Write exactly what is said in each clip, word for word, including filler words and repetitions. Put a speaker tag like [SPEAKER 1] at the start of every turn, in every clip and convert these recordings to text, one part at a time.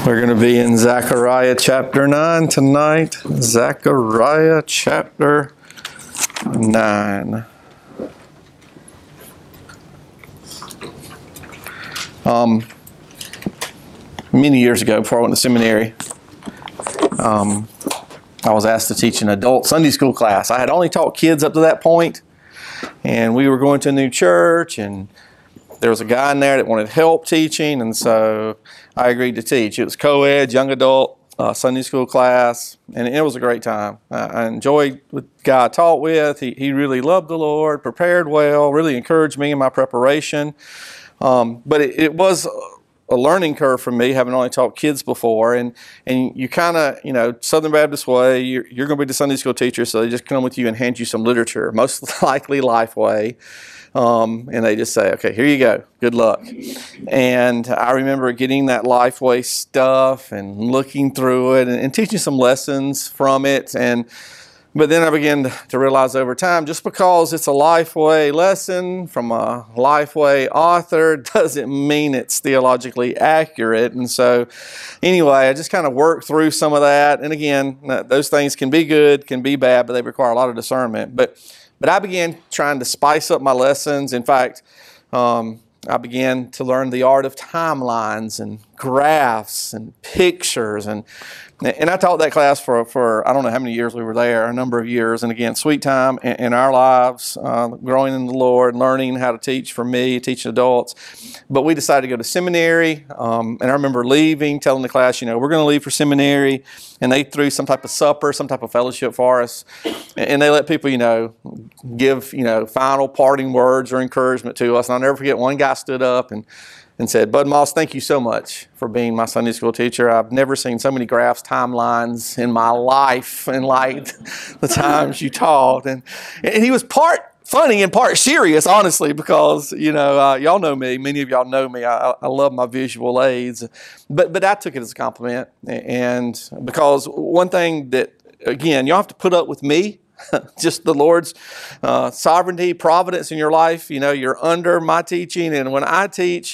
[SPEAKER 1] We're going to be in Zechariah chapter nine tonight. Zechariah chapter nine. Um, many years ago, before I went to seminary, um, I was asked to teach an adult Sunday school class. I had only taught kids up to that point, and we were going to a new church, and there was a guy in there that wanted help teaching, and so I agreed to teach. It was co-ed, young adult, uh, Sunday school class, and it was a great time. Uh, I enjoyed the guy I taught with. He, he really loved the Lord, prepared well, really encouraged me in my preparation. Um, but it, it was a learning curve for me, having only taught kids before, and and you kind of, you know, Southern Baptist way, you're, you're going to be the Sunday school teacher, so they just come with you and hand you some literature, most likely Lifeway. Um, and they just say, okay, here you go. Good luck. And I remember getting that Lifeway stuff and looking through it and, and teaching some lessons from it. And but then I began to realize over time, just because it's a Lifeway lesson from a Lifeway author doesn't mean it's theologically accurate. And so anyway, I just kind of worked through some of that. And again, those things can be good, can be bad, but they require a lot of discernment. But But I began trying to spice up my lessons. In fact, um, I began to learn the art of timelines and graphs and pictures. And and I taught that class for, for I don't know how many years we were there, a number of years. And again, sweet time in, in our lives, uh, growing in the Lord, learning how to teach for me, teaching adults. But we decided to go to seminary. Um, and I remember leaving, telling the class, you know, we're going to leave for seminary. And they threw some type of supper, some type of fellowship for us. And they let people, you know, give, you know, final parting words or encouragement to us. And I'll never forget, one guy stood up and, and said, Bud Moss, thank you so much for being my Sunday school teacher. I've never seen so many graphs, timelines in my life and like the times you taught. And, and he was part funny and part serious, honestly, because, you know, uh, y'all know me. Many of y'all know me. I, I love my visual aids. But, but I took it as a compliment. And because one thing that, again, y'all have to put up with me, just the Lord's uh, sovereignty, providence in your life. You know, you're under my teaching. And when I teach,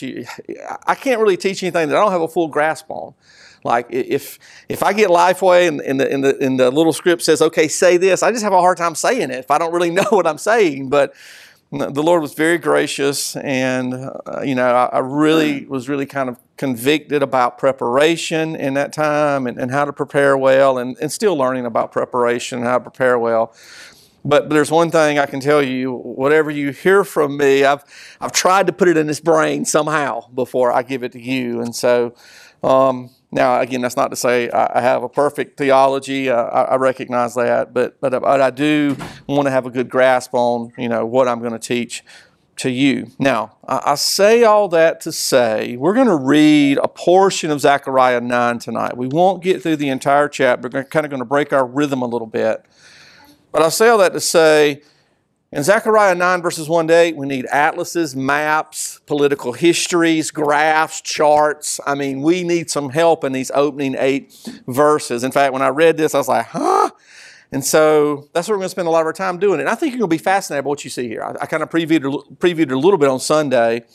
[SPEAKER 1] I can't really teach anything that I don't have a full grasp on. Like if if I get Lifeway and, and, the, and, the, and the little script says, okay, say this, I just have a hard time saying it if I don't really know what I'm saying. But the Lord was very gracious, and uh, you know, I, I really was really kind of convicted about preparation in that time and, and how to prepare well, and, and still learning about preparation and how to prepare well. But, but there's one thing I can tell you, whatever you hear from me, I've I've tried to put it in his brain somehow before I give it to you. And so um, now, again, that's not to say I, I have a perfect theology. Uh, I, I recognize that, but, but but I do want to have a good grasp on, you know, what I'm going to teach to you. Now, I, I say all that to say we're going to read a portion of Zechariah nine tonight. We won't get through the entire chapter. We're kind of going to break our rhythm a little bit. But I say all that to say, in Zechariah nine, verses one to eight, we need atlases, maps, political histories, graphs, charts. I mean, we need some help in these opening eight verses. In fact, when I read this, I was like, huh? And so that's what we're going to spend a lot of our time doing. And I think you're going to be fascinated by what you see here. I, I kind of previewed, previewed it a little bit on Sunday.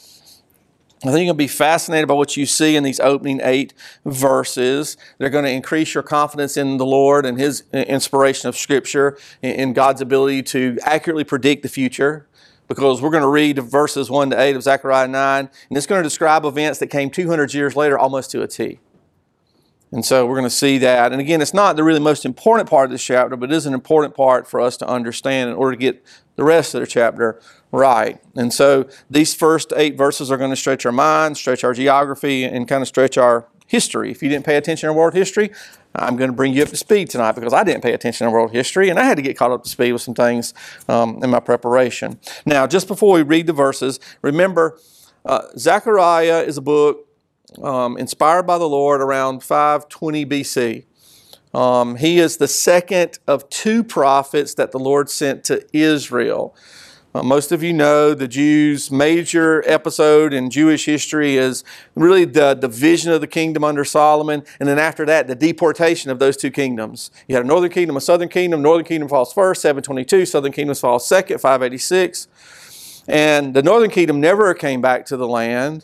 [SPEAKER 1] I think you're going to be fascinated by what you see in these opening eight verses. They're going to increase your confidence in the Lord and His inspiration of Scripture and God's ability to accurately predict the future, because we're going to read verses one to eight of Zechariah nine, and it's going to describe events that came two hundred years later almost to a T. And so we're going to see that. And again, it's not the really most important part of this chapter, but it is an important part for us to understand in order to get the rest of the chapter right. And so these first eight verses are going to stretch our mind, stretch our geography, and kind of stretch our history. If you didn't pay attention to world history, I'm going to bring you up to speed tonight, because I didn't pay attention to world history, and I had to get caught up to speed with some things um, in my preparation. Now, just before we read the verses, remember, uh, Zechariah is a book Um, inspired by the Lord around five twenty B C. Um, he is the second of two prophets that the Lord sent to Israel. Uh, most of you know the Jews' major episode in Jewish history is really the division of the kingdom under Solomon, and then after that, the deportation of those two kingdoms. You had a northern kingdom, a southern kingdom. Northern kingdom falls first, seven twenty-two. Southern kingdom falls second, five eighty-six. And the northern kingdom never came back to the land.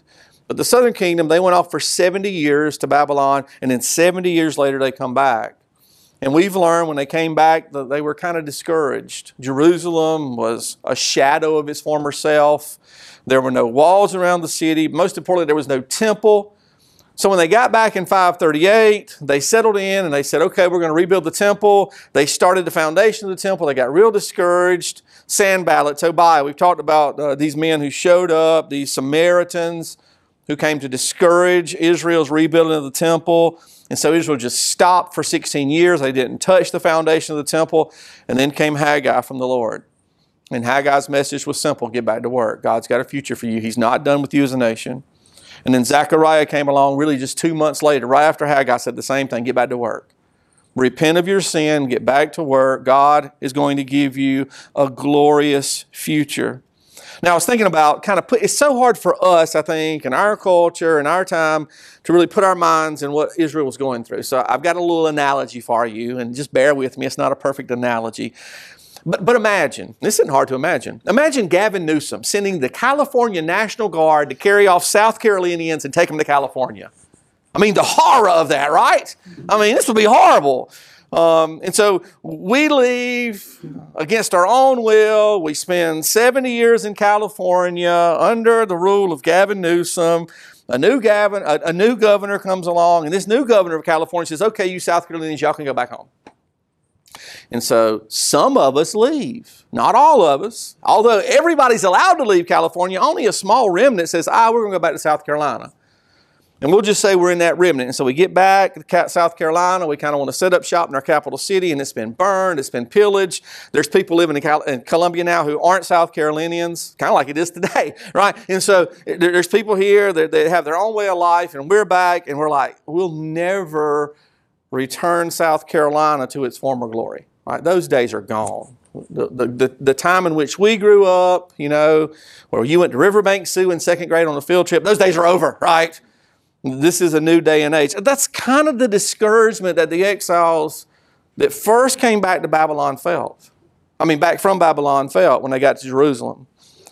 [SPEAKER 1] But the southern kingdom, they went off for seventy years to Babylon, and then seventy years later they come back. And we've learned when they came back that they were kind of discouraged. Jerusalem was a shadow of its former self. There were no walls around the city. Most importantly, there was no temple. So when they got back in five thirty-eight, they settled in and they said, okay, we're going to rebuild the temple. They started the foundation of the temple. They got real discouraged. Sanballat, Tobiah, we've talked about uh, these men who showed up, these Samaritans who came to discourage Israel's rebuilding of the temple. And so Israel just stopped for sixteen years. They didn't touch the foundation of the temple. And then came Haggai from the Lord. And Haggai's message was simple: get back to work. God's got a future for you. He's not done with you as a nation. And then Zechariah came along really just two months later, right after Haggai said the same thing: get back to work. Repent of your sin, get back to work. God is going to give you a glorious future. Now, I was thinking about kind of put, it's so hard for us, I think, in our culture, in our time, to really put our minds in what Israel was going through. So I've got a little analogy for you, and just bear with me. It's not a perfect analogy. But, but imagine, this isn't hard to imagine. Imagine Gavin Newsom sending the California National Guard to carry off South Carolinians and take them to California. I mean, the horror of that, right? I mean, this would be horrible. Um, and so we leave against our own will. We spend seventy years in California under the rule of Gavin Newsom. A new Gavin, a, a new governor comes along, and this new governor of California says, okay, you South Carolinians, y'all can go back home. And so some of us leave, not all of us. Although everybody's allowed to leave California, only a small remnant says, ah, we're going to go back to South Carolina. And we'll just say we're in that remnant. And so we get back to South Carolina. We kind of want to set up shop in our capital city, and it's been burned. It's been pillaged. There's people living in, Cal- in Columbia now who aren't South Carolinians, kind of like it is today, right? And so there's people here that they have their own way of life, and we're back, and we're like, we'll never return South Carolina to its former glory, right? Those days are gone. The, the, the, the time in which we grew up, you know, where you went to Riverbank Sioux in second grade on a field trip, those days are over, right? This is a new day and age. That's kind of the discouragement that the exiles that first came back to Babylon felt. I mean, back from Babylon felt when they got to Jerusalem.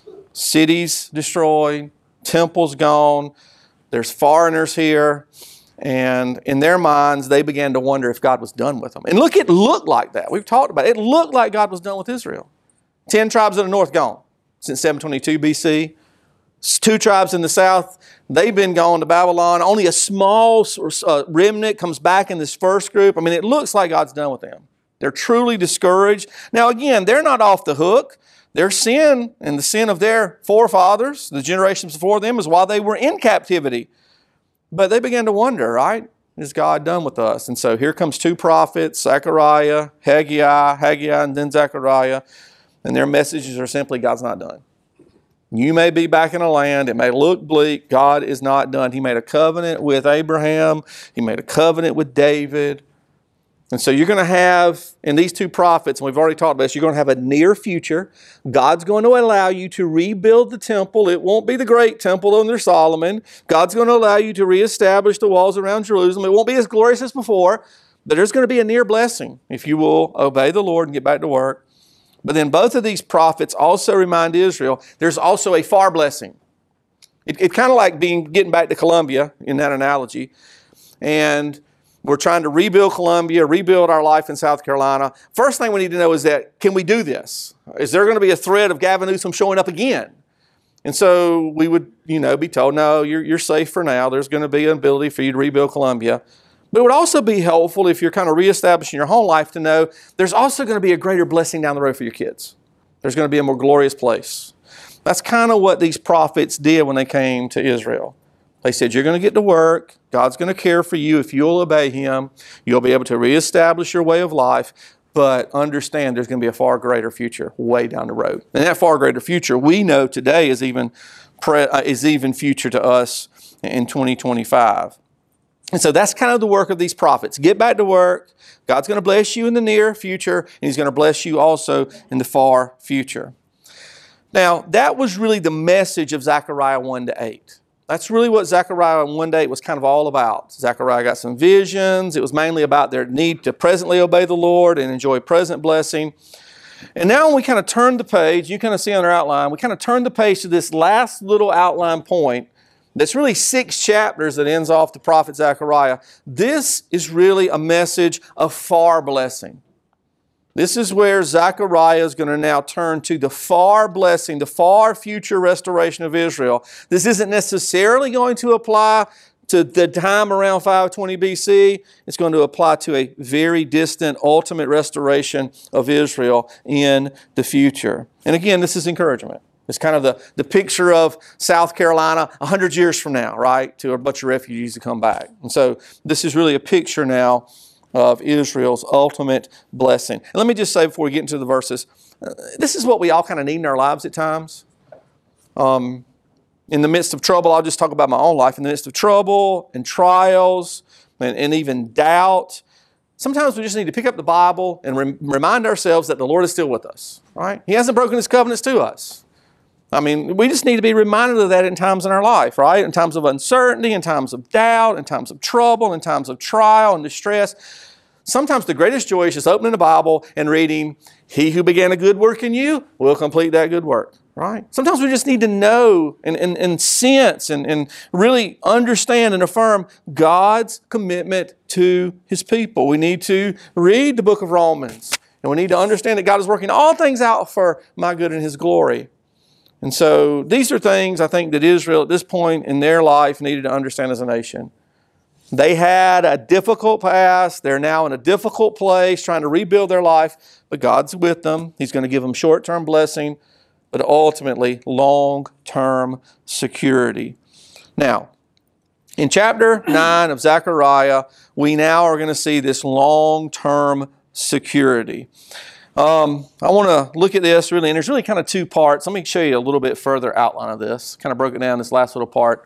[SPEAKER 1] Cities destroyed, temples gone, there's foreigners here, and in their minds, they began to wonder if God was done with them. And look, it looked like that. We've talked about it. It looked like God was done with Israel. Ten tribes of the north gone since seven twenty-two B C. Two tribes in the south, they've been gone to Babylon. Only a small uh, remnant comes back in this first group. I mean, it looks like God's done with them. They're truly discouraged. Now, again, they're not off the hook. Their sin and the sin of their forefathers, the generations before them, is while they were in captivity. But they began to wonder, right? Is God done with us? And so here comes two prophets, Zechariah, Haggai, Haggai, and then Zechariah. And their messages are simply, God's not done. You may be back in a land, it may look bleak, God is not done. He made a covenant with Abraham, He made a covenant with David. And so you're going to have, in these two prophets, and we've already talked about this, you're going to have a near future. God's going to allow you to rebuild the temple. It won't be the great temple under Solomon. God's going to allow you to reestablish the walls around Jerusalem. It won't be as glorious as before, but there's going to be a near blessing if you will obey the Lord and get back to work. But then both of these prophets also remind Israel there's also a far blessing. It's it kind of like being getting back to Columbia in that analogy. And we're trying to rebuild Columbia, rebuild our life in South Carolina. First thing we need to know is that, can we do this? Is there going to be a threat of Gavin Newsom showing up again? And so we would, you know, be told, no, you're, you're safe for now. There's going to be an ability for you to rebuild Columbia. But it would also be helpful if you're kind of reestablishing your home life to know there's also going to be a greater blessing down the road for your kids. There's going to be a more glorious place. That's kind of what these prophets did when they came to Israel. They said, you're going to get to work. God's going to care for you if you'll obey Him. You'll be able to reestablish your way of life. But understand there's going to be a far greater future way down the road. And that far greater future we know today is even, pre- uh, is even future to us in twenty twenty-five. And so that's kind of the work of these prophets. Get back to work. God's going to bless you in the near future, and He's going to bless you also in the far future. Now, that was really the message of Zechariah one to eight. That's really what Zechariah one to eight was kind of all about. Zechariah got some visions. It was mainly about their need to presently obey the Lord and enjoy present blessing. And now when we kind of turn the page, you kind of see on our outline, we kind of turn the page to this last little outline point That's really six chapters that ends off the prophet Zechariah. This is really a message of far blessing. This is where Zechariah is going to now turn to the far blessing, the far future restoration of Israel. This isn't necessarily going to apply to the time around five twenty B C. It's going to apply to a very distant ultimate restoration of Israel in the future. And again, this is encouragement. It's kind of the, the picture of South Carolina a hundred years from now, right? To a bunch of refugees to come back. And so this is really a picture now of Israel's ultimate blessing. And let me just say before we get into the verses, uh, this is what we all kind of need in our lives at times. Um, in the midst of trouble, I'll just talk about my own life. In the midst of trouble and trials and, and even doubt, sometimes we just need to pick up the Bible and rem- remind ourselves that the Lord is still with us, right? He hasn't broken His covenants to us. I mean, we just need to be reminded of that in times in our life, right? In times of uncertainty, in times of doubt, in times of trouble, in times of trial and distress. Sometimes the greatest joy is just opening the Bible and reading, He who began a good work in you will complete that good work, right? Sometimes we just need to know and, and, and sense and, and really understand and affirm God's commitment to His people. We need to read the book of Romans, and we need to understand that God is working all things out for my good and His glory. And so these are things I think that Israel at this point in their life needed to understand as a nation. They had a difficult past. They're now in a difficult place trying to rebuild their life, but God's with them. He's going to give them short-term blessing, but ultimately long-term security. Now, in chapter nine of Zechariah, we now are going to see this long-term security. Um, I want to look at this really, and there's really kind of two parts. Let me show you a little bit further outline of this. Kind of broke it down this last little part.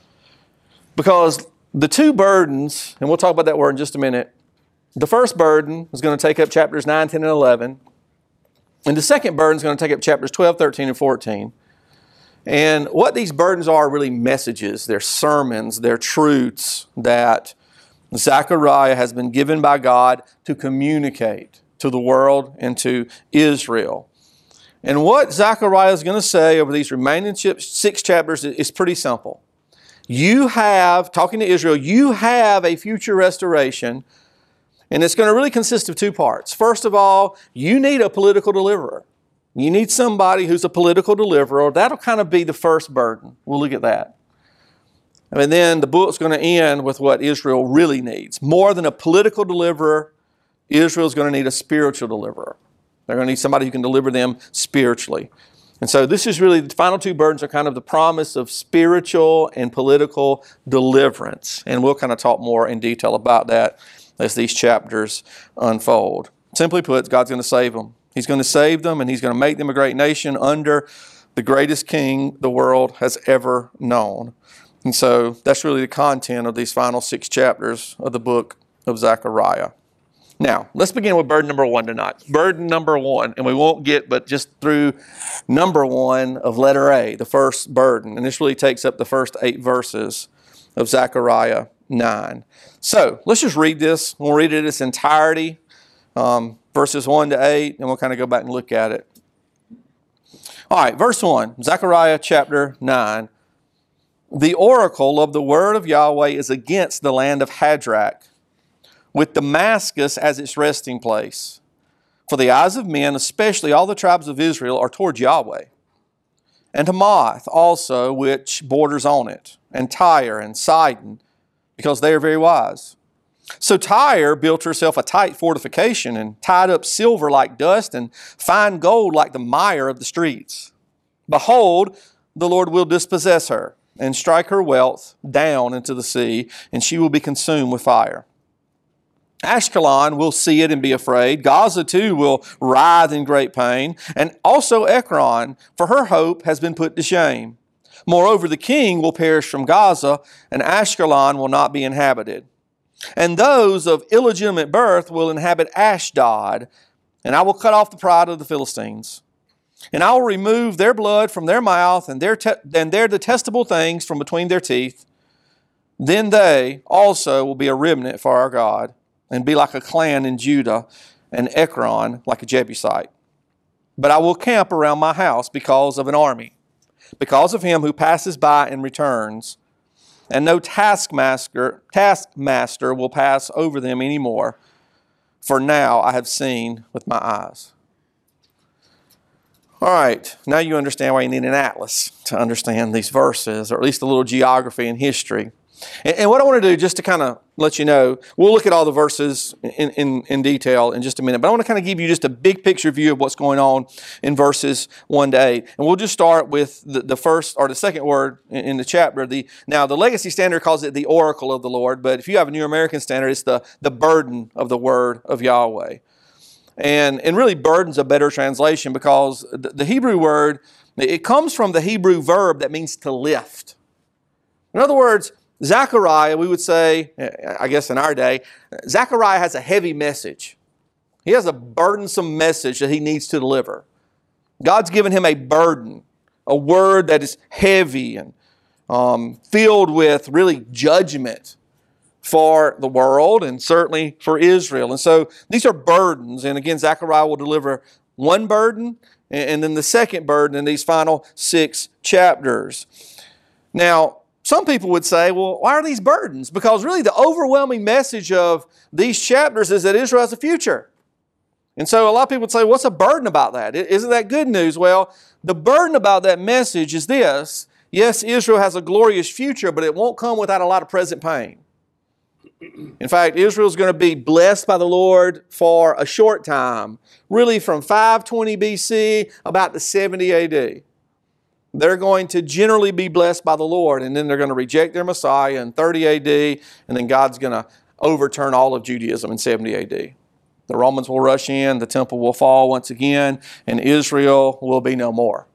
[SPEAKER 1] Because the two burdens, and we'll talk about that word in just a minute. The first burden is going to take up chapters nine, ten, and eleven. And the second burden is going to take up chapters twelve, thirteen, and fourteen. And what these burdens are are really messages. They're sermons. They're truths that Zechariah has been given by God to communicate to the world and to Israel. And what Zechariah is going to say over these remaining six chapters is pretty simple. You have, talking to Israel, you have a future restoration, and it's going to really consist of two parts. First of all, you need a political deliverer. You need somebody who's a political deliverer. That'll kind of be the first burden. We'll look at that. And then the book's going to end with what Israel really needs. More than a political deliverer, Israel's going to need a spiritual deliverer. They're going to need somebody who can deliver them spiritually. And so this is really, the final two burdens are kind of the promise of spiritual and political deliverance. And we'll kind of talk more in detail about that as these chapters unfold. Simply put, God's going to save them. He's going to save them, and He's going to make them a great nation under the greatest king the world has ever known. And so that's really the content of these final six chapters of the book of Zechariah. Now, let's begin with burden number one tonight. Burden number one, and we won't get but just through number one of letter A, the first burden. And this really takes up the first eight verses of Zechariah nine. So, let's just read this. We'll read it in its entirety, um, verses one to eight, and we'll kind of go back and look at it. All right, verse one, Zechariah chapter nine. The oracle of the word of Yahweh is against the land of Hadrach, with Damascus as its resting place. For the eyes of men, especially all the tribes of Israel, are towards Yahweh. And Hamath also, which borders on it, and Tyre and Sidon, because they are very wise. So Tyre built herself a tight fortification and tied up silver like dust and fine gold like the mire of the streets. Behold, the Lord will dispossess her and strike her wealth down into the sea, and she will be consumed with fire. Ashkelon will see it and be afraid. Gaza too will writhe in great pain. And also Ekron, for her hope has been put to shame. Moreover, the king will perish from Gaza, and Ashkelon will not be inhabited. And those of illegitimate birth will inhabit Ashdod, and I will cut off the pride of the Philistines. And I will remove their blood from their mouth, and their, te- and their detestable things from between their teeth. Then they also will be a remnant for our God, and be like a clan in Judah, and Ekron like a Jebusite. But I will camp around my house because of an army, because of him who passes by and returns. and no taskmaster, taskmaster will pass over them anymore. For now I have seen with my eyes. All right, now you understand why you need an atlas to understand these verses, or at least a little geography and history. And, and what I want to do, just to kind of let you know, we'll look at all the verses in, in, in detail in just a minute, but I want to kind of give you just a big picture view of what's going on in verses one to eight. And we'll just start with the, the first or the second word in, in the chapter. The, now, the Legacy Standard calls it the oracle of the Lord, but if you have a New American Standard, it's the, the burden of the word of Yahweh. And, and really, burden's a better translation, because the, the Hebrew word, it comes from the Hebrew verb that means to lift. In other words, Zechariah, we would say, I guess in our day, Zechariah has a heavy message. He has a burdensome message that he needs to deliver. God's given him a burden, a word that is heavy and um, filled with really judgment for the world and certainly for Israel. And so these are burdens. And again, Zechariah will deliver one burden and then the second burden in these final six chapters. Now, some people would say, well, why are these burdens? Because really the overwhelming message of these chapters is that Israel has a future. And so a lot of people would say, what's a burden about that? Isn't that good news? Well, the burden about that message is this. Yes, Israel has a glorious future, but it won't come without a lot of present pain. In fact, Israel is going to be blessed by the Lord for a short time, really from five twenty B C about to seventy A D. They're going to generally be blessed by the Lord, and then they're going to reject their Messiah in thirty A D, and then God's going to overturn all of Judaism in seventy A D. The Romans will rush in, the temple will fall once again, and Israel will be no more.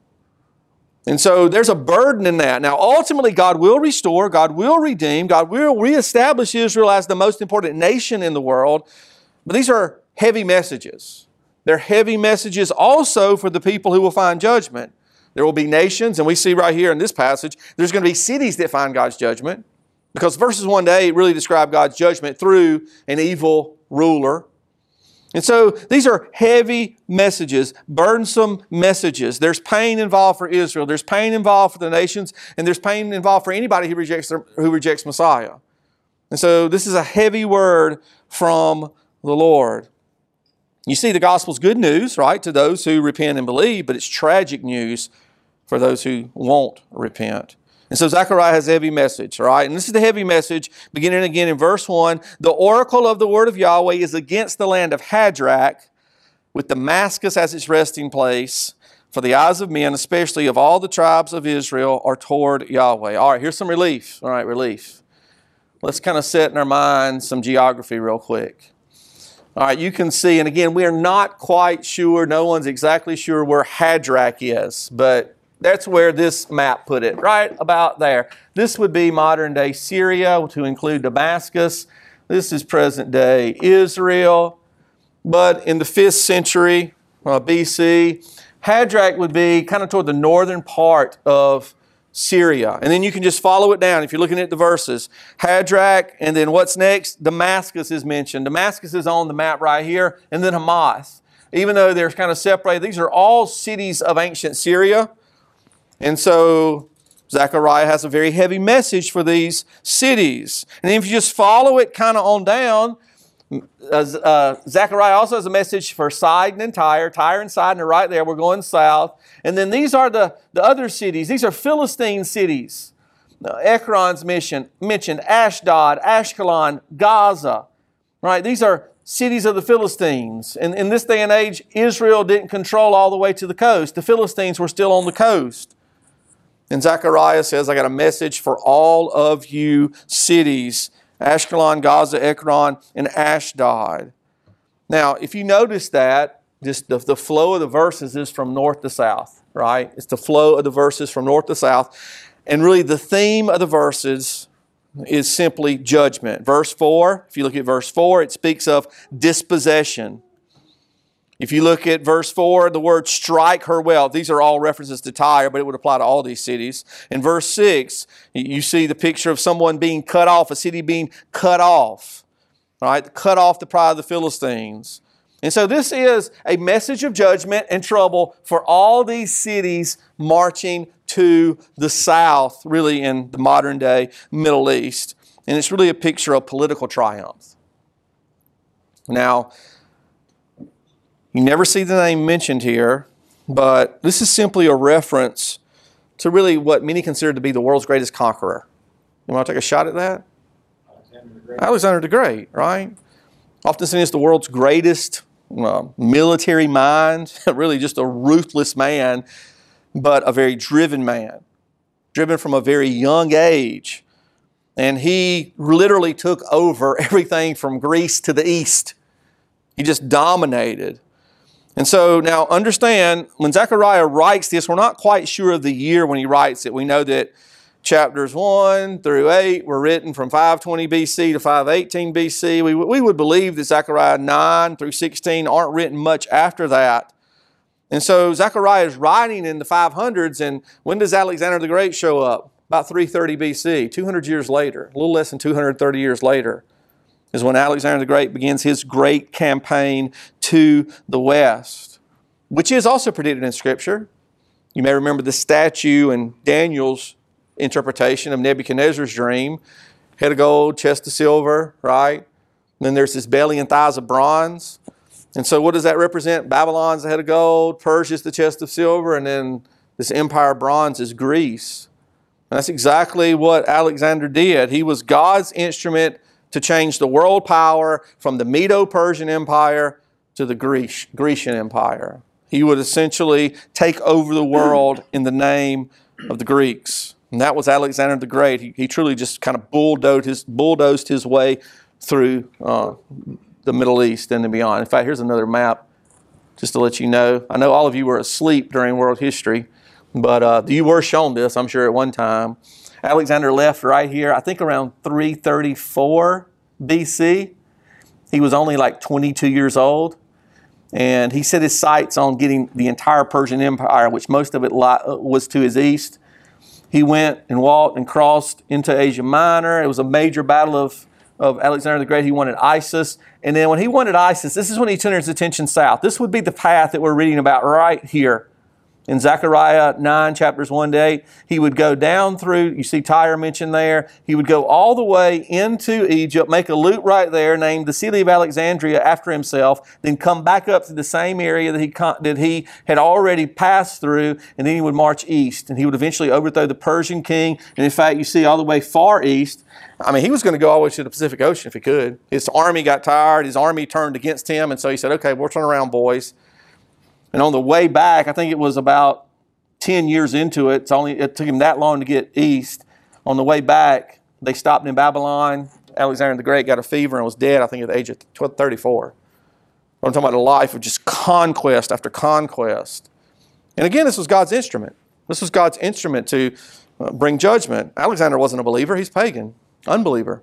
[SPEAKER 1] And so there's a burden in that. Now, ultimately, God will restore, God will redeem, God will reestablish Israel as the most important nation in the world. But these are heavy messages. They're heavy messages also for the people who will find judgment. There will be nations, and we see right here in this passage, there's going to be cities that find God's judgment, because verses one to eight really describe God's judgment through an evil ruler. And so these are heavy messages, burdensome messages. There's pain involved for Israel. There's pain involved for the nations. And there's pain involved for anybody who rejects, their, who rejects Messiah. And so this is a heavy word from the Lord. You see, the gospel's good news, right, to those who repent and believe, but it's tragic news for those who won't repent. And so Zechariah has a heavy message, all right? And this is the heavy message, beginning again in verse one. The oracle of the word of Yahweh is against the land of Hadrach, with Damascus as its resting place, for the eyes of men, especially of all the tribes of Israel, are toward Yahweh. All right, here's some relief. All right, relief. Let's kind of set in our minds some geography real quick. All right, you can see, and again, we are not quite sure, no one's exactly sure where Hadrach is, but that's where this map put it, right about there. This would be modern-day Syria, to include Damascus. This is present-day Israel. But in the fifth century uh, B C, Hadrach would be kind of toward the northern part of Syria. And then you can just follow it down if you're looking at the verses. Hadrach, and then what's next? Damascus is mentioned. Damascus is on the map right here, and then Hamath. Even though they're kind of separated, these are all cities of ancient Syria. And so Zechariah has a very heavy message for these cities. And if you just follow it kind of on down, uh, uh, Zechariah also has a message for Sidon and Tyre. Tyre and Sidon are right there. We're going south. And then these are the, the other cities. These are Philistine cities. Uh, Ekron's mission, mentioned, Ashdod, Ashkelon, Gaza. Right? These are cities of the Philistines. And in this day and age, Israel didn't control all the way to the coast. The Philistines were still on the coast. And Zechariah says, I got a message for all of you cities, Ashkelon, Gaza, Ekron, and Ashdod. Now, if you notice that, just the, the flow of the verses is from north to south, right? It's the flow of the verses from north to south. And really the theme of the verses is simply judgment. Verse four, if you look at verse four, it speaks of dispossession. If you look at verse four, the word strike her well. These are all references to Tyre, but it would apply to all these cities. In verse six, you see the picture of someone being cut off, a city being cut off. Right? Cut off the pride of the Philistines. And so this is a message of judgment and trouble for all these cities marching to the south, really in the modern day Middle East. And it's really a picture of political triumph. Now, you never see the name mentioned here, but this is simply a reference to really what many consider to be the world's greatest conqueror. You want to take a shot at that?
[SPEAKER 2] Alexander the Great.
[SPEAKER 1] Alexander the Great, right? Often seen as the world's greatest uh, military mind, really just a ruthless man, but a very driven man, driven from a very young age. And he literally took over everything from Greece to the east. He just dominated. And so now understand, when Zechariah writes this, we're not quite sure of the year when he writes it. We know that chapters one through eight were written from five twenty B C to five eighteen B C. We, we would believe that Zechariah nine through sixteen aren't written much after that. And so Zechariah is writing in the five hundreds, and when does Alexander the Great show up? About three thirty B C, two hundred years later, a little less than two hundred thirty years later, is when Alexander the Great begins his great campaign to the west, which is also predicted in Scripture. You may remember the statue in Daniel's interpretation of Nebuchadnezzar's dream. Head of gold, chest of silver, right? And then there's this belly and thighs of bronze. And so what does that represent? Babylon's the head of gold, Persia's the chest of silver, and then this empire of bronze is Greece. And that's exactly what Alexander did. He was God's instrument to change the world power from the Medo-Persian Empire to the Greece, Grecian Empire. He would essentially take over the world in the name of the Greeks. And that was Alexander the Great. He, he truly just kind of bulldozed his, bulldozed his way through uh, the Middle East and beyond. In fact, here's another map just to let you know. I know all of you were asleep during world history, but uh, you were shown this, I'm sure, at one time. Alexander left right here, I think around three thirty-four B C. He was only like twenty-two years old. And he set his sights on getting the entire Persian Empire, which most of it was to his east. He went and walked and crossed into Asia Minor. It was a major battle of, of Alexander the Great. He wanted Isis. And then when he wanted Isis, this is when he turned his attention south. This would be the path that we're reading about right here. In Zechariah nine, chapters one to eight, he would go down through, you see Tyre mentioned there, he would go all the way into Egypt, make a loop right there named the City of Alexandria after himself, then come back up to the same area that he, that he had already passed through, and then he would march east, and he would eventually overthrow the Persian king. And in fact, you see all the way far east, I mean, he was going to go all the way to the Pacific Ocean if he could. His army got tired, his army turned against him, and so he said, okay, we'll turn around, boys. And on the way back, I think it was about ten years into it, it's only, it took him that long to get east. On the way back, they stopped in Babylon. Alexander the Great got a fever and was dead, I think, at the age of thirty-four. I'm talking about a life of just conquest after conquest. And again, this was God's instrument. This was God's instrument to uh, bring judgment. Alexander wasn't a believer. He's pagan, unbeliever.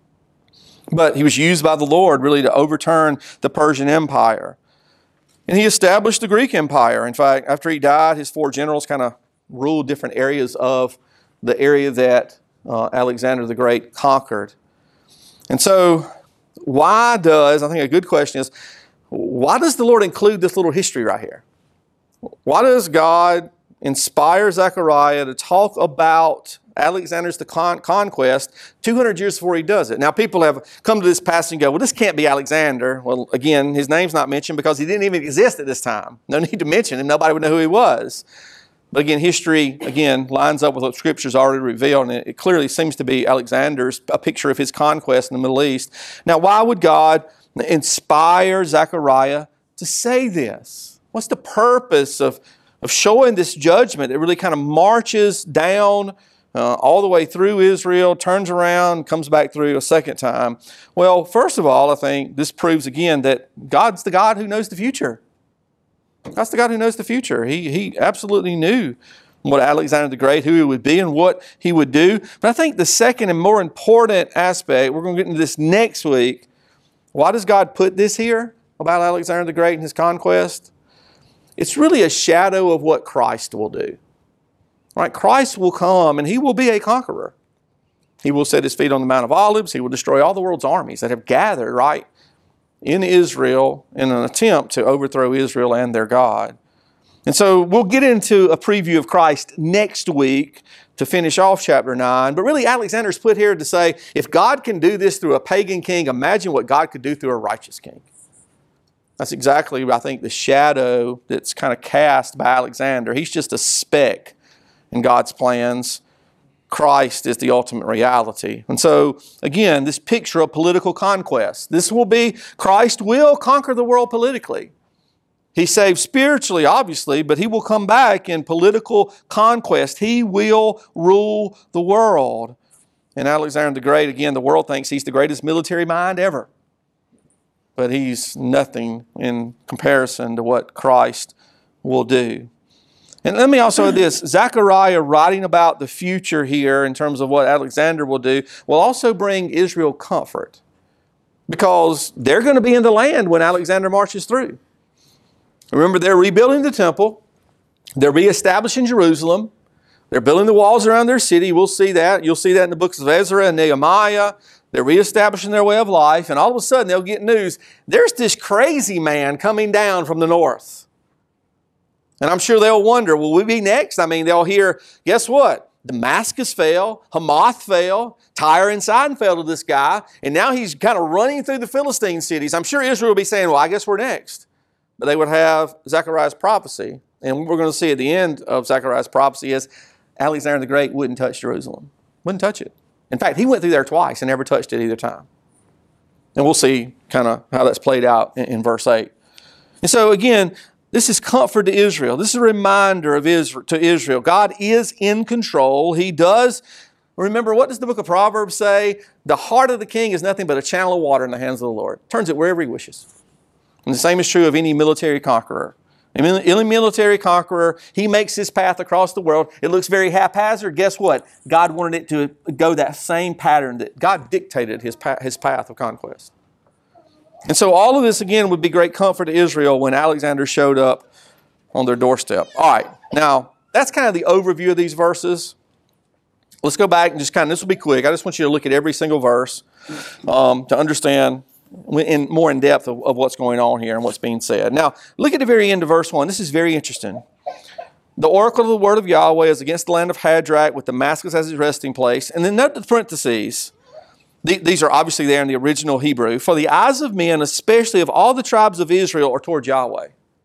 [SPEAKER 1] But he was used by the Lord really to overturn the Persian Empire. And he established the Greek Empire. In fact, after he died, his four generals kind of ruled different areas of the area that uh, Alexander the Great conquered. And so why does, I think a good question is, why does the Lord include this little history right here? Why does God inspire Zechariah to talk about Alexander's the con- conquest two hundred years before he does it? Now, people have come to this passage and go, well, this can't be Alexander. Well, again, his name's not mentioned because he didn't even exist at this time. No need to mention him. Nobody would know who he was. But again, history, again, lines up with what Scripture's already revealed, and it clearly seems to be Alexander's, a picture of his conquest in the Middle East. Now, why would God inspire Zechariah to say this? What's the purpose of, of showing this judgment that really kind of marches down Uh, all the way through Israel, turns around, comes back through a second time? Well, first of all, I think this proves again that God's the God who knows the future. God's the God who knows the future. He, he absolutely knew what Alexander the Great, who he would be and what he would do. But I think the second and more important aspect, we're going to get into this next week. Why does God put this here about Alexander the Great and his conquest? It's really a shadow of what Christ will do. Right? Christ will come and he will be a conqueror. He will set his feet on the Mount of Olives. He will destroy all the world's armies that have gathered, right, in Israel in an attempt to overthrow Israel and their God. And so we'll get into a preview of Christ next week to finish off chapter nine. But really, Alexander's put here to say, if God can do this through a pagan king, imagine what God could do through a righteous king. That's exactly, I think, the shadow that's kind of cast by Alexander. He's just a speck in God's plans. Christ is the ultimate reality. And so, again, this picture of political conquest. This will be, Christ will conquer the world politically. He saves spiritually, obviously, but He will come back in political conquest. He will rule the world. And Alexander the Great, again, the world thinks he's the greatest military mind ever. But he's nothing in comparison to what Christ will do. And let me also add this, Zechariah writing about the future here in terms of what Alexander will do will also bring Israel comfort. Because they're going to be in the land when Alexander marches through. Remember, they're rebuilding the temple. They're reestablishing Jerusalem. They're building the walls around their city. We'll see that. You'll see that in the books of Ezra and Nehemiah. They're reestablishing their way of life. And all of a sudden, they'll get news. There's this crazy man coming down from the north. And I'm sure they'll wonder, will we be next? I mean, they'll hear, guess what? Damascus fell. Hamath fell. Tyre and Sidon fell to this guy. And now he's kind of running through the Philistine cities. I'm sure Israel will be saying, well, I guess we're next. But they would have Zechariah's prophecy. And what we're going to see at the end of Zechariah's prophecy is Alexander the Great wouldn't touch Jerusalem. Wouldn't touch it. In fact, he went through there twice and never touched it either time. And we'll see kind of how that's played out in, in verse eight. And so again, this is comfort to Israel. This is a reminder of Israel, to Israel. God is in control. He does, remember, what does the book of Proverbs say? The heart of the king is nothing but a channel of water in the hands of the Lord. Turns it wherever He wishes. And the same is true of any military conqueror. Any military conqueror, he makes his path across the world. It looks very haphazard. Guess what? God wanted it to go that same pattern that God dictated his path, his path of conquest. And so all of this, again, would be great comfort to Israel when Alexander showed up on their doorstep. All right, now, that's kind of the overview of these verses. Let's go back and just kind of, this will be quick. I just want you to look at every single verse um, to understand in more in depth of, of what's going on here and what's being said. Now, look at the very end of verse one. This is very interesting. The oracle of the word of Yahweh is against the land of Hadrach with Damascus as its resting place. And then note the parentheses. These are obviously there in the original Hebrew. For the eyes of men, especially of all the tribes of Israel, are toward Yahweh.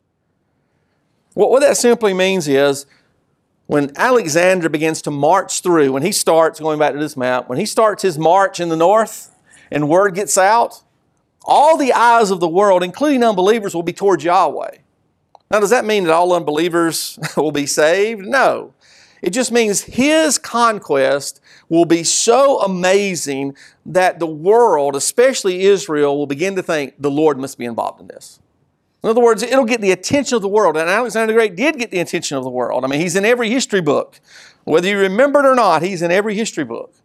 [SPEAKER 1] What, what that simply means is when Alexander begins to march through, when he starts, going back to this map, when he starts his march in the north and word gets out, all the eyes of the world, including unbelievers, will be towards Yahweh. Now, does that mean that all unbelievers will be saved? No. It just means His conquest will be so amazing that the world, especially Israel, will begin to think the Lord must be involved in this. In other words, it'll get the attention of the world. And Alexander the Great did get the attention of the world. I mean, he's in every history book. Whether you remember it or not, he's in every history book.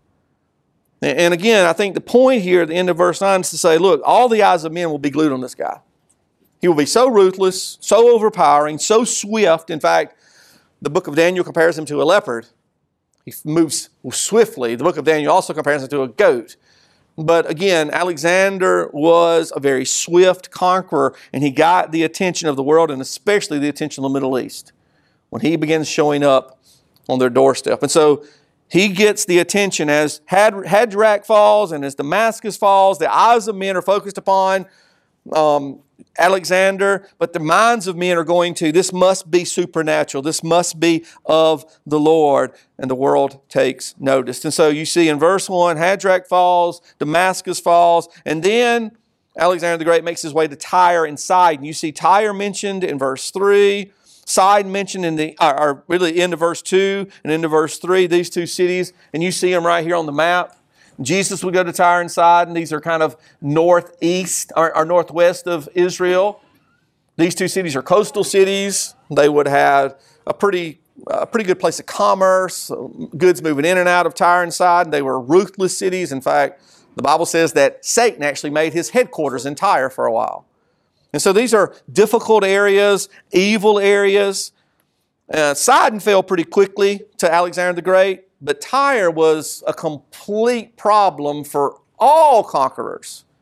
[SPEAKER 1] And again, I think the point here at the end of verse nine is to say, look, all the eyes of men will be glued on this guy. He will be so ruthless, so overpowering, so swift. In fact, the book of Daniel compares him to a leopard. He moves swiftly. The book of Daniel also compares him to a goat. But again, Alexander was a very swift conqueror, and he got the attention of the world, and especially the attention of the Middle East, when he begins showing up on their doorstep. And so he gets the attention as Hadrach falls and as Damascus falls. The eyes of men are focused upon um, Alexander, but the minds of men are going to, this must be supernatural. This must be of the Lord. And the world takes notice. And so you see in verse one, Hadrach falls, Damascus falls, and then Alexander the Great makes his way to Tyre and Sidon. You see Tyre mentioned in verse three, Sidon mentioned in the, or, or really into verse two and into verse three, these two cities, and you see them right here on the map. Jesus would go to Tyre and Sidon. These are kind of northeast or, or northwest of Israel. These two cities are coastal cities. They would have a pretty, a pretty good place of commerce, goods moving in and out of Tyre and Sidon. They were ruthless cities. In fact, the Bible says that Satan actually made his headquarters in Tyre for a while. And so these are difficult areas, evil areas. Uh, Sidon fell pretty quickly to Alexander the Great. But Tyre was a complete problem for all conquerors.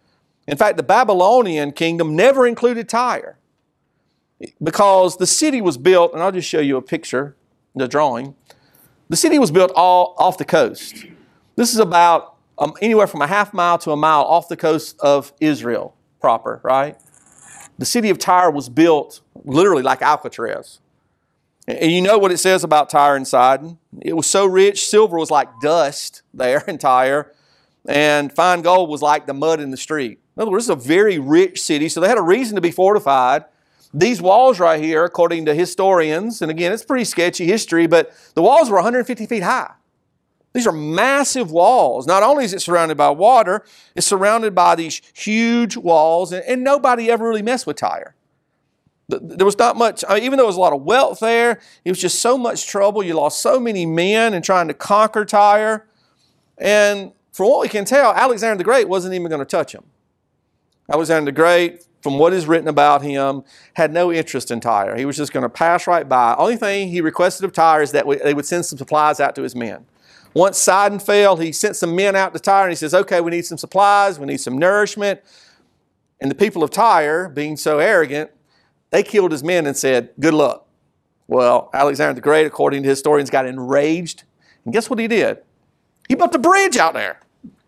[SPEAKER 1] In fact, the Babylonian kingdom never included Tyre because the city was built, and I'll just show you a picture, the drawing. The city was built all off the coast. This is about um, anywhere from a half mile to a mile off the coast of Israel proper, right? The city of Tyre was built literally like Alcatraz. And you know what it says about Tyre and Sidon. It was so rich, silver was like dust there in Tyre, and fine gold was like the mud in the street. In other words, this is a very rich city, so they had a reason to be fortified. These walls right here, according to historians, and again, it's pretty sketchy history, but the walls were one hundred fifty feet high. These are massive walls. Not only is it surrounded by water, it's surrounded by these huge walls, and, and nobody ever really messed with Tyre. There was not much, I mean, even though there was a lot of wealth there, it was just so much trouble. You lost so many men in trying to conquer Tyre. And from what we can tell, Alexander the Great wasn't even going to touch him. Alexander the Great, from what is written about him, had no interest in Tyre. He was just going to pass right by. Only thing he requested of Tyre is that they would send some supplies out to his men. Once Sidon fell, he sent some men out to Tyre and he says, okay, we need some supplies, we need some nourishment. And the people of Tyre, being so arrogant, they killed his men and said, good luck. Well, Alexander the Great, according to historians, got enraged. And guess what he did? He built a bridge out there.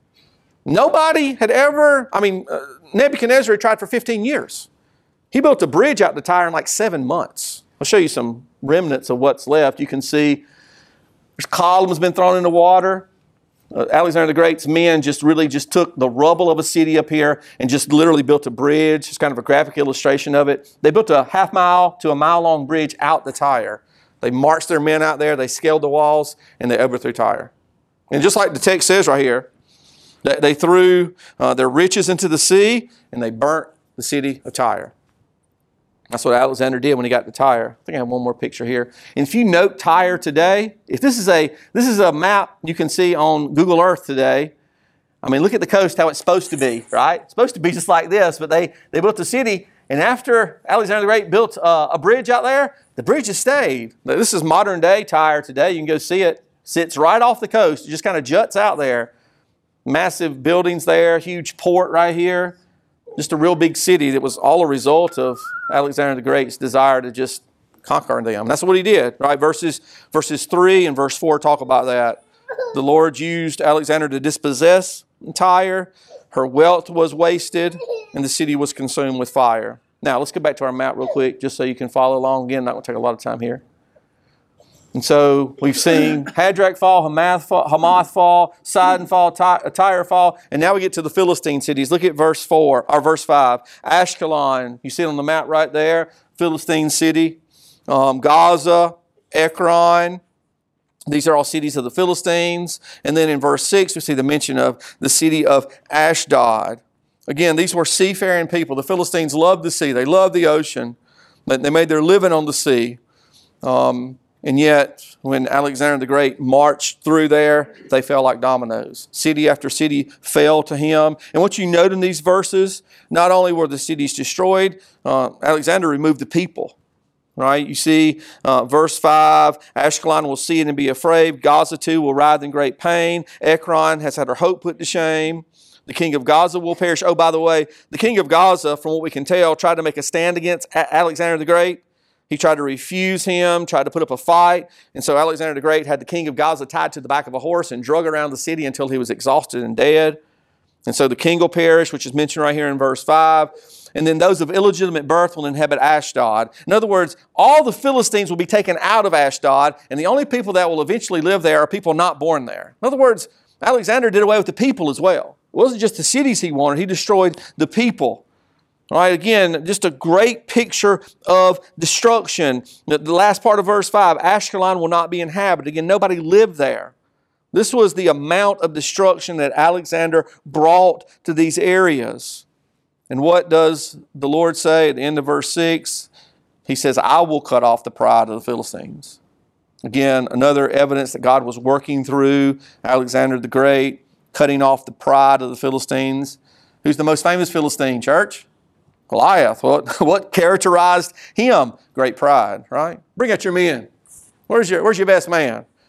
[SPEAKER 1] Nobody had ever, I mean, uh, Nebuchadnezzar had tried for fifteen years. He built a bridge out to Tyre in like seven months. I'll show you some remnants of what's left. You can see there's columns been thrown in the water. Uh, Alexander the Great's men just really just took the rubble of a city up here and just literally built a bridge. It's kind of a graphic illustration of it. They built a half mile to a mile long bridge out to Tyre. They marched their men out there, they scaled the walls, and they overthrew Tyre. And just like the text says right here, they, they threw uh, their riches into the sea and they burnt the city of Tyre. That's what Alexander did when he got to Tyre. I think I have one more picture here. And if you note Tyre today, if this is a this is a map you can see on Google Earth today, I mean, look at the coast, how it's supposed to be, right? It's supposed to be just like this, but they, they built a city, and after Alexander the Great built uh, a bridge out there, the bridge has stayed. This is modern day Tyre today. You can go see it. Sits right off the coast. It just kind of juts out there. Massive buildings there, huge port right here. Just a real big city that was all a result of Alexander the Great's desire to just conquer them. That's what he did, right? Verses, verses three and verse four talk about that. The Lord used Alexander to dispossess Tyre. Her wealth was wasted, and the city was consumed with fire. Now, let's go back to our map real quick, just so you can follow along. Again, not going to take a lot of time here. And so we've seen Hadrach fall, Hamath fall, Hamath fall, Sidon fall, Ty- Tyre fall, and now we get to the Philistine cities. Look at verse four, or verse five. Ashkelon, you see it on the map right there, Philistine city. Um, Gaza, Ekron, these are all cities of the Philistines. And then in verse six, we see the mention of the city of Ashdod. Again, these were seafaring people. The Philistines loved the sea. They loved the ocean. They made their living on the sea. Um, And yet, when Alexander the Great marched through there, they fell like dominoes. City after city fell to him. And what you note in these verses, not only were the cities destroyed, uh, Alexander removed the people. Right? You see uh, verse five, Ashkelon will see it and be afraid. Gaza too will writhe in great pain. Ekron has had her hope put to shame. The king of Gaza will perish. Oh, by the way, the king of Gaza, from what we can tell, tried to make a stand against Alexander the Great. He tried to refuse him, tried to put up a fight. And so Alexander the Great had the king of Gaza tied to the back of a horse and drug around the city until he was exhausted and dead. And so the king will perish, which is mentioned right here in verse five. And then those of illegitimate birth will inhabit Ashdod. In other words, all the Philistines will be taken out of Ashdod, and the only people that will eventually live there are people not born there. In other words, Alexander did away with the people as well. It wasn't just the cities he wanted, he destroyed the people. All right, again, just a great picture of destruction. The last part of verse five, Ashkelon will not be inhabited. Again, nobody lived there. This was the amount of destruction that Alexander brought to these areas. And what does the Lord say at the end of verse six? He says, I will cut off the pride of the Philistines. Again, another evidence that God was working through Alexander the Great, cutting off the pride of the Philistines. Who's the most famous Philistine, church? Goliath. What, what characterized him? Great pride, right? Bring out your men. Where's your, where's your best man?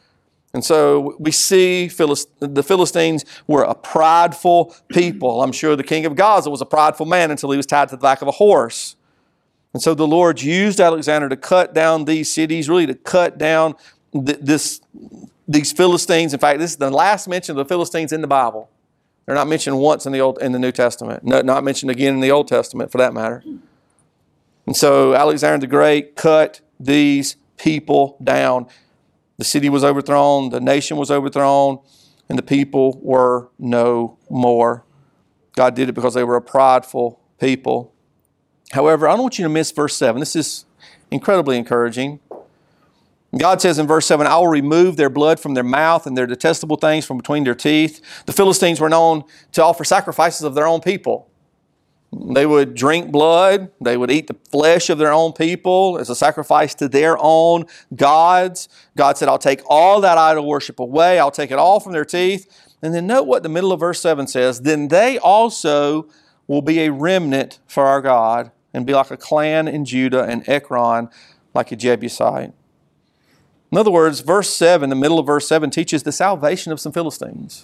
[SPEAKER 1] And so we see Philist- the Philistines were a prideful people. I'm sure the king of Gaza was a prideful man until he was tied to the back of a horse. And so the Lord used Alexander to cut down these cities, really to cut down th- this, these Philistines. In fact, this is the last mention of the Philistines in the Bible. They're not mentioned once in the Old, in the New Testament. No, not mentioned again in the Old Testament, for that matter. And so Alexander the Great cut these people down. The city was overthrown, the nation was overthrown, and the people were no more. God did it because they were a prideful people. However, I don't want you to miss verse seven. This is incredibly encouraging. God says in verse seven, I will remove their blood from their mouth and their detestable things from between their teeth. The Philistines were known to offer sacrifices of their own people. They would drink blood. They would eat the flesh of their own people as a sacrifice to their own gods. God said, I'll take all that idol worship away. I'll take it all from their teeth. And then note what the middle of verse seven says. Then they also will be a remnant for our God and be like a clan in Judah and Ekron like a Jebusite. In other words, verse seven, the middle of verse seven, teaches the salvation of some Philistines.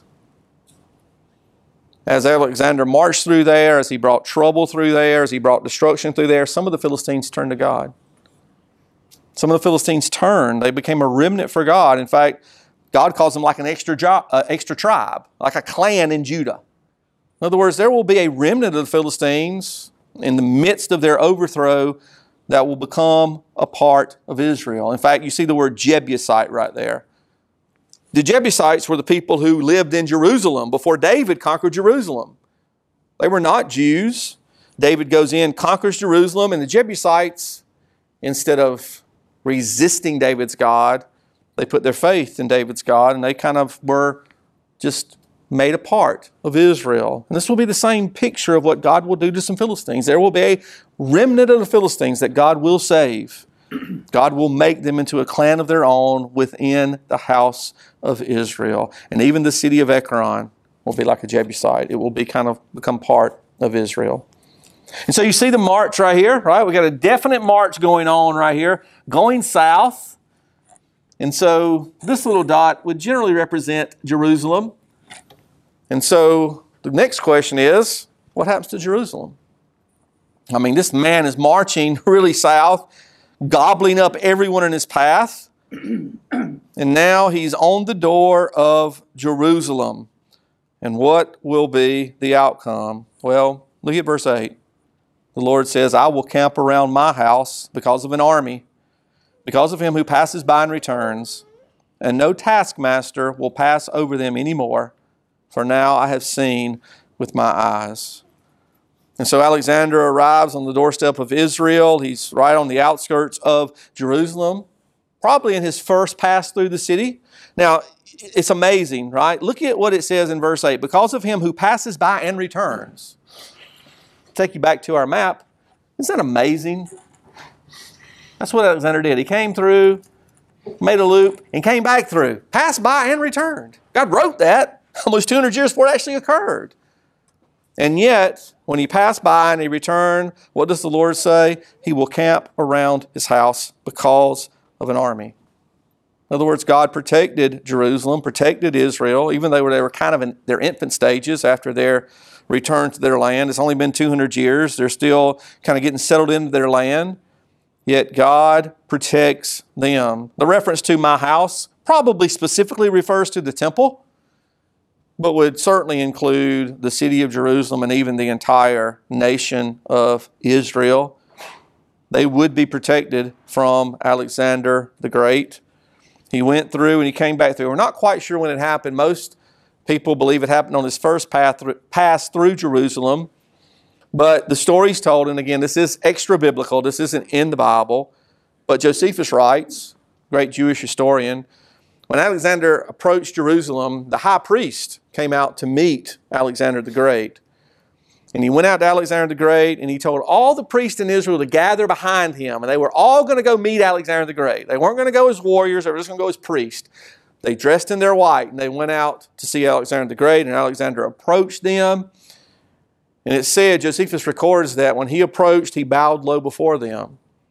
[SPEAKER 1] As Alexander marched through there, as he brought trouble through there, as he brought destruction through there, some of the Philistines turned to God. Some of the Philistines turned. They became a remnant for God. In fact, God calls them like an extra, job, uh, extra tribe, like a clan in Judah. In other words, there will be a remnant of the Philistines in the midst of their overthrow that will become a part of Israel. In fact, you see the word Jebusite right there. The Jebusites were the people who lived in Jerusalem before David conquered Jerusalem. They were not Jews. David goes in, conquers Jerusalem, and the Jebusites, instead of resisting David's God, they put their faith in David's God, and they kind of were just made a part of Israel. And this will be the same picture of what God will do to some Philistines. There will be a remnant of the Philistines that God will save. God will make them into a clan of their own within the house of Israel. And even the city of Ekron will be like a Jebusite. It will be kind of become part of Israel. And so you see the march right here, right? We got a definite march going on right here, going south. And so this little dot would generally represent Jerusalem. And so the next question is, what happens to Jerusalem? I mean, this man is marching really south, gobbling up everyone in his path. And now he's on the door of Jerusalem. And what will be the outcome? Well, look at verse eight. The Lord says, I will camp around my house because of an army, because of him who passes by and returns, and no taskmaster will pass over them anymore, for now I have seen with my eyes. And so Alexander arrives on the doorstep of Israel. He's right on the outskirts of Jerusalem, probably in his first pass through the city. Now, it's amazing, right? Look at what it says in verse eight. Because of him who passes by and returns. Take you back to our map. Isn't that amazing? That's what Alexander did. He came through, made a loop, and came back through. Passed by and returned. God wrote that almost two hundred years before it actually occurred. And yet, when he passed by and he returned, what does the Lord say? He will camp around his house because of an army. In other words, God protected Jerusalem, protected Israel, even though they were kind of in their infant stages after their return to their land. It's only been two hundred years. They're still kind of getting settled into their land. Yet God protects them. The reference to my house probably specifically refers to the temple, but would certainly include the city of Jerusalem and even the entire nation of Israel. They would be protected from Alexander the Great. He went through and he came back through. We're not quite sure when it happened. Most people believe it happened on his first path through, pass through Jerusalem. But the story's told, and again, this is extra biblical. This isn't in the Bible. But Josephus writes, great Jewish historian, when Alexander approached Jerusalem, the high priest came out to meet Alexander the Great. And he went out to Alexander the Great and he told all the priests in Israel to gather behind him. And they were all going to go meet Alexander the Great. They weren't going to go as warriors. They were just going to go as priests. They dressed in their white and they went out to see Alexander the Great. And Alexander approached them. And it said, Josephus records that when he approached, he bowed low before them.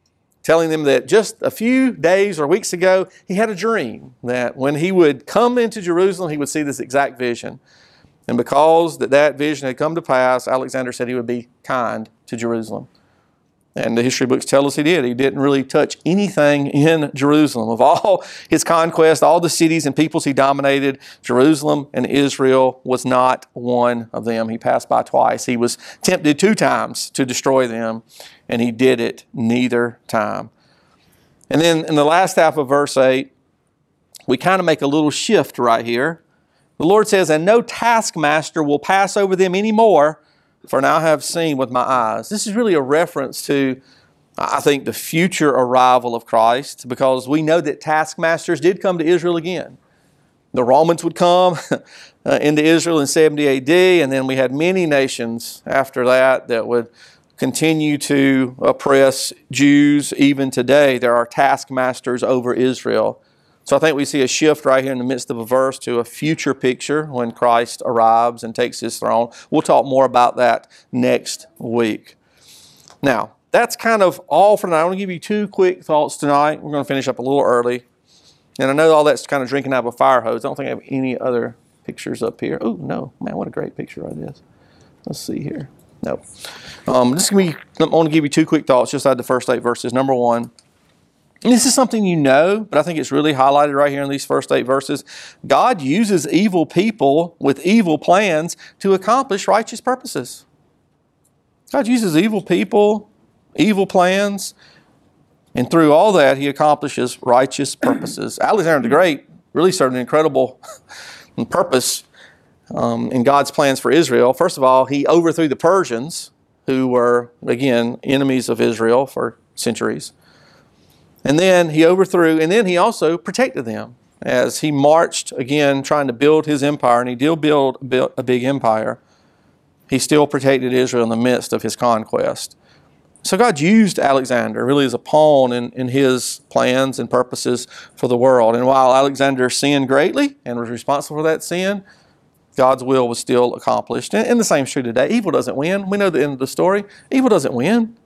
[SPEAKER 1] telling them that just a few days or weeks ago, he had a dream that when he would come into Jerusalem, he would see this exact vision. And because that, that vision had come to pass, Alexander said he would be kind to Jerusalem. And the history books tell us he did. He didn't really touch anything in Jerusalem. Of all his conquests, all the cities and peoples he dominated, Jerusalem and Israel was not one of them. He passed by twice. He was tempted two times to destroy them, and he did it neither time. And then in the last half of verse eight, we kind of make a little shift right here. The Lord says, "And no taskmaster will pass over them anymore, for now I have seen with my eyes." This is really a reference to, I think, the future arrival of Christ, because we know that taskmasters did come to Israel again. The Romans would come uh, into Israel in seventy A D, and then we had many nations after that that would continue to oppress Jews. Even today, there are taskmasters over Israel. So I think we see a shift right here in the midst of a verse to a future picture when Christ arrives and takes his throne. We'll talk more about that next week. Now, that's kind of all for tonight. I want to give you two quick thoughts tonight. We're going to finish up a little early. And I know all that's kind of drinking out of a fire hose. I don't think I have any other pictures up here. Oh, no. Man, what a great picture that is. Let's see here. No. Um, this is going to be, I want to give you two quick thoughts just out of the first eight verses. Number one, and this is something you know, but I think it's really highlighted right here in these first eight verses. God uses evil people with evil plans to accomplish righteous purposes. God uses evil people, evil plans, and through all that, he accomplishes righteous purposes. Alexander the Great really served an incredible purpose um, in God's plans for Israel. First of all, he overthrew the Persians, who were, again, enemies of Israel for centuries. And then he overthrew, and then he also protected them as he marched, again, trying to build his empire, and he did build, build a big empire. He still protected Israel in the midst of his conquest. So God used Alexander really as a pawn in, in his plans and purposes for the world. And while Alexander sinned greatly and was responsible for that sin, God's will was still accomplished. And, and the same is true today. Evil doesn't win. We know the end of the story. Evil doesn't win.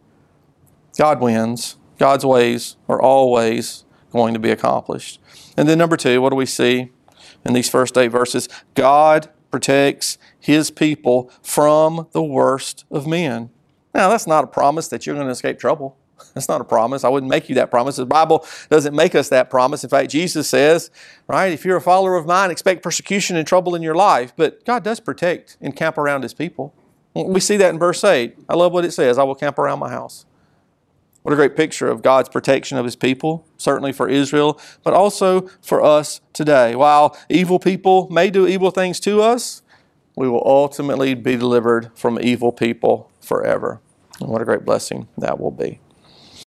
[SPEAKER 1] God wins. God's ways are always going to be accomplished. And then number two, what do we see in these first eight verses? God protects his people from the worst of men. Now, that's not a promise that you're going to escape trouble. That's not a promise. I wouldn't make you that promise. The Bible doesn't make us that promise. In fact, Jesus says, right, if you're a follower of mine, expect persecution and trouble in your life. But God does protect and camp around his people. We see that in verse eight. I love what it says, "I will camp around my house." What a great picture of God's protection of his people, certainly for Israel, but also for us today. While evil people may do evil things to us, we will ultimately be delivered from evil people forever. And what a great blessing that will be.